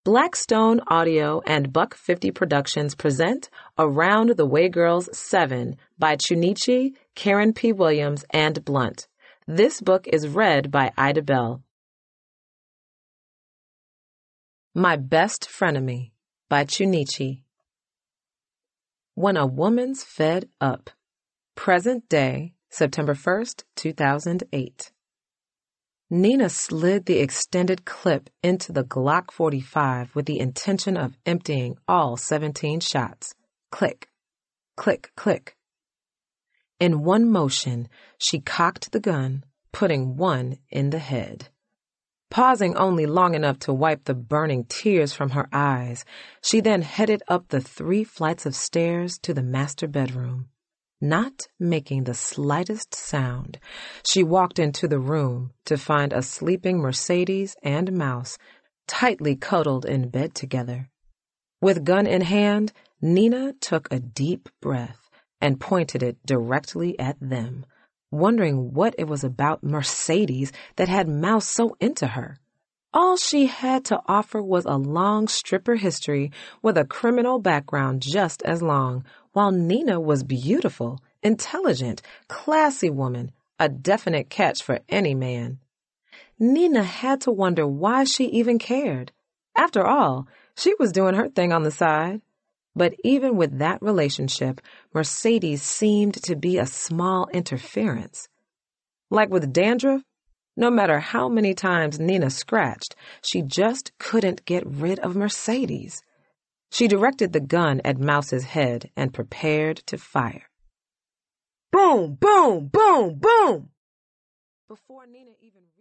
Blackstone Audio and Buck 50 Productions present Around the Way Girls 7 by Chunichi, Karen P. Williams, and Blunt. This book is read by Ida Bell. My Best Frenemy by Chunichi. When a Woman's Fed Up. Present day, September 1st, 2008. Nina slid the extended clip into the Glock 45 with the intention of emptying all 17 shots. Click, click, click. In one motion, she cocked the gun, putting one in the head. Pausing only long enough to wipe the burning tears from her eyes, she then headed up the 3 flights of stairs to the master bedroom. Not making the slightest sound, she walked into the room to find a sleeping Mercedes and Mouse tightly cuddled in bed together. With gun in hand, Nina took a deep breath and pointed it directly at them, wondering what it was about Mercedes that had Mouse so into her. All she had to offer was a long stripper history with a criminal background just as long, while Nina was beautiful, intelligent, classy woman, a definite catch for any man. Nina had to wonder why she even cared. After all, she was doing her thing on the side. But even with that relationship, Mercedes seemed to be a small interference. Like with dandruff, no matter how many times Nina scratched, she just couldn't get rid of Mercedes. She directed the gun at Mouse's head and prepared to fire. Boom, boom, boom, boom! Before Nina even